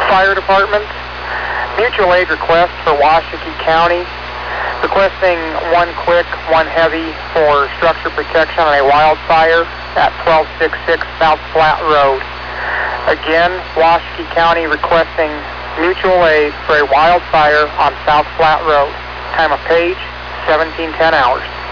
Fire Department. Mutual aid request for Washakie County. Requesting one quick, one heavy for structure protection on a wildfire at 1266 South Flat Road. Again, Washakie County requesting mutual aid for a wildfire on South Flat Road. Time of page, 17:10 hours.